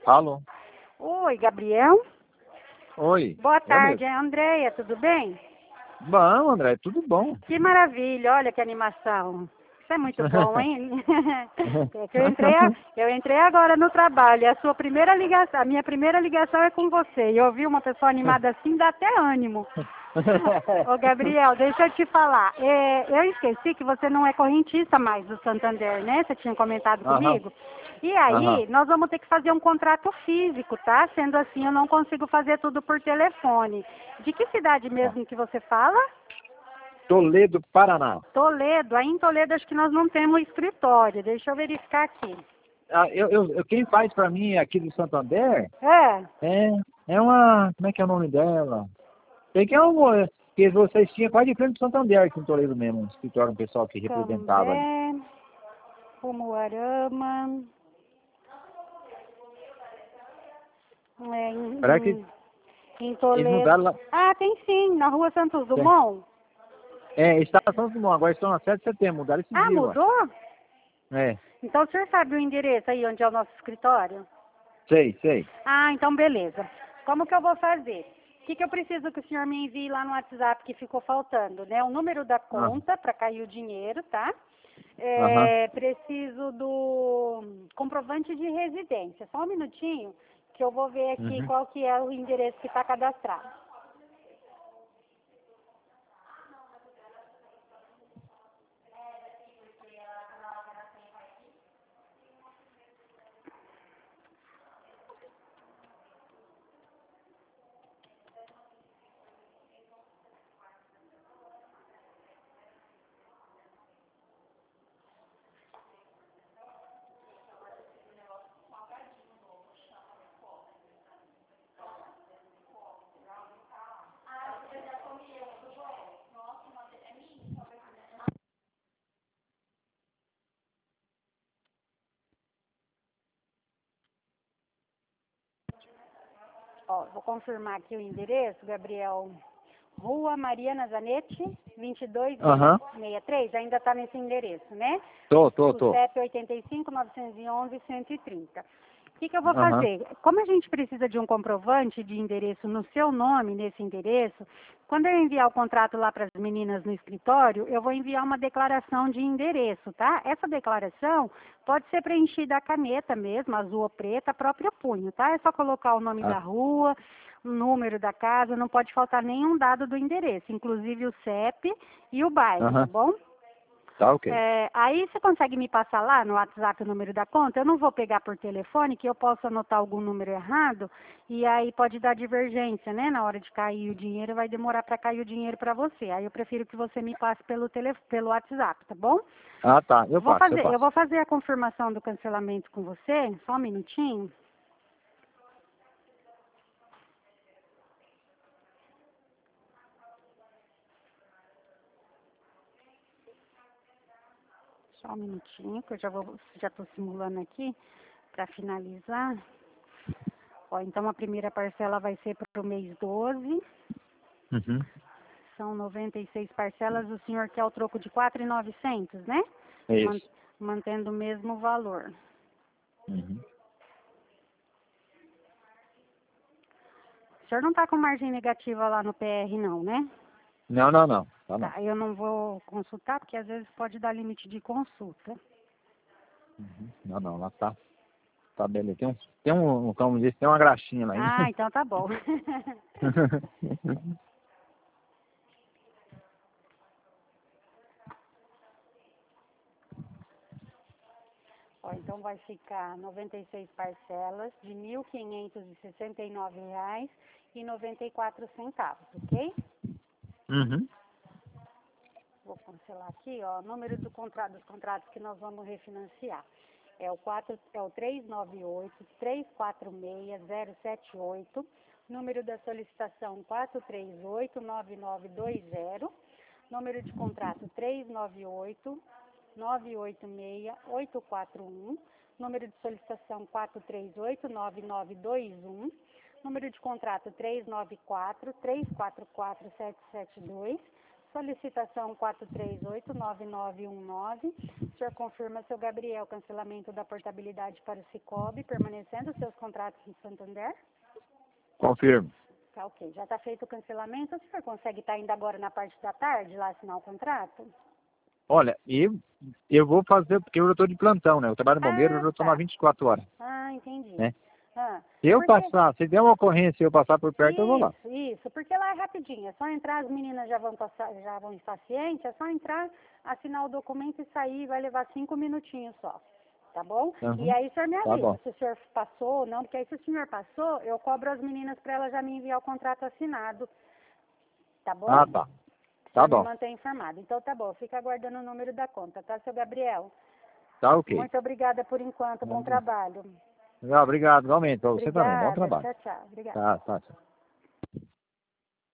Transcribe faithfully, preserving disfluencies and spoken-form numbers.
Alô? Oi, Gabriel. Oi. Boa Eu tarde, mesmo. é a Andréia, tudo bem? Bom, André, tudo bom. Que maravilha, olha que animação. Isso é muito bom, hein? É que eu entrei, a- eu entrei agora no trabalho, e a sua primeira ligação, a minha primeira ligação é com você. E ouvir uma pessoa animada assim dá até ânimo. Ô, Gabriel, deixa eu te falar. É, eu esqueci que você não é correntista mais do Santander, né? Você tinha comentado Aham, comigo. E aí, aham. nós vamos ter que fazer um contrato físico, tá? Sendo assim, eu não consigo fazer tudo por telefone. De que cidade Tá. mesmo que você fala? Toledo, Paraná. Toledo. Aí em Toledo acho que nós não temos escritório. Deixa eu verificar aqui. Ah, eu, eu, eu- quem faz pra mim aqui do Santander É, é, é uma. Como é que é o nome dela? Sei que é um. é, Que vocês tinham quase de frente do Santander aqui em Toledo mesmo, um escritório, um pessoal que representava ali. Cambé, Umuarama, é, em, Parece que em, em eles Toledo. mudaram lá. Ah, tem sim, na rua Santos É, Dumont. é Estação Dumont, agora estão na sete de setembro, mudaram esse Ah, dia, eu acho. mudou? É, Então o senhor sabe o endereço aí onde é o nosso escritório? sei, sei. Ah, então beleza. Como que eu vou fazer? O que, que eu preciso que o senhor me envie lá no WhatsApp que ficou faltando, né? O número da Ah, conta para cair o dinheiro, tá? Aham. É, preciso do comprovante de residência. Só um minutinho que eu vou ver aqui Uhum. qual que é o endereço que está cadastrado. Ó, vou confirmar aqui o endereço, Gabriel. Rua Mariana Zanetti, vinte e dois Aham. sessenta e três, ainda está nesse endereço, né? Tô, tô, O tô. C E P oitenta e cinco, novecentos e onze, cento e trinta. O que, que eu vou Aham. fazer? Como a gente precisa de um comprovante de endereço no seu nome, nesse endereço, quando eu enviar o contrato lá para as meninas no escritório, eu vou enviar uma declaração de endereço, tá? Essa declaração pode ser preenchida a caneta mesmo, azul ou preta, próprio punho, tá? É só colocar o nome da Ah, rua, o número da casa, não pode faltar nenhum dado do endereço, inclusive o C E P e o bairro, tá Aham. bom? Tá ok. É, aí você consegue me passar lá no WhatsApp o número da conta? Eu não vou pegar por telefone, que eu posso anotar algum número errado e aí pode dar divergência, né? Na hora de cair o dinheiro, vai demorar para cair o dinheiro para você. Aí eu prefiro que você me passe pelo tele, pelo WhatsApp, tá bom? Ah, tá. Eu Vou passo, eu fazer, eu passo. vou fazer a confirmação do cancelamento com você, só um minutinho. Só um minutinho, que eu já vou, já estou simulando aqui para finalizar. Ó, então a primeira parcela vai ser para o mês doze. Uhum. São noventa e seis parcelas, o senhor quer o troco de quatro mil e novecentos, né? É Man- isso. Mantendo o mesmo valor. Uhum. O senhor não está com margem negativa lá no P R não, né? Não, não, não. Tá não. Tá, eu não vou consultar, porque às vezes pode dar limite de consulta. Uhum. Não, não, lá tá. Tá beleza. Tem um, tem um, como disse, tem uma graxinha lá ainda. Ah, então tá bom. Ó, então vai ficar noventa e seis parcelas de mil quinhentos e sessenta e nove reais e noventa e quatro centavos, ok? Uhum. Vou cancelar aqui, ó, o número do contrato, dos contratos que nós vamos refinanciar. É o, quatro, é o três nove oito, três quatro seis, zero sete oito, número da solicitação quatro três oito, nove nove dois zero, número de contrato três nove oito, nove oito seis, oito quatro um, número de solicitação quatro três oito, nove nove dois um, número de contrato três nove quatro, três quatro quatro, sete sete dois, Solicitação quatro três oito nove nove um nove. O senhor confirma, seu Gabriel, cancelamento da portabilidade para o Cicobi, permanecendo seus contratos em Santander? Confirmo. Tá ok. Já está feito o cancelamento. O senhor consegue estar ainda agora na parte da tarde lá assinar o contrato? Olha, eu, eu vou fazer, porque eu estou de plantão, né? Eu trabalho no bombeiro, Ah, eu já estou tá. na vinte e quatro horas. Ah, entendi. Né? Ah, Se eu porque... passar, se der uma ocorrência e eu passar por perto, eu vou lá. Isso, isso, porque lá é rapidinho, é só entrar, as meninas já vão passar, já vão estar cientes, é só entrar, assinar o documento e sair, vai levar cinco minutinhos só, tá bom? Uhum. E aí o senhor me Tá avisa bom. se o senhor passou ou não, porque aí se o senhor passou, eu cobro as meninas para elas já me enviar o contrato assinado, tá bom? Ah, tá. O Tá senhor me bom. mantém informado. Então tá bom, fica aguardando o número da conta, tá, seu Gabriel? Tá ok. Muito obrigada por enquanto, bom trabalho. Obrigado, igualmente. Pra você também. Bom Obrigada, trabalho. tchau, tchau. Obrigada. Tá, tá, tchau.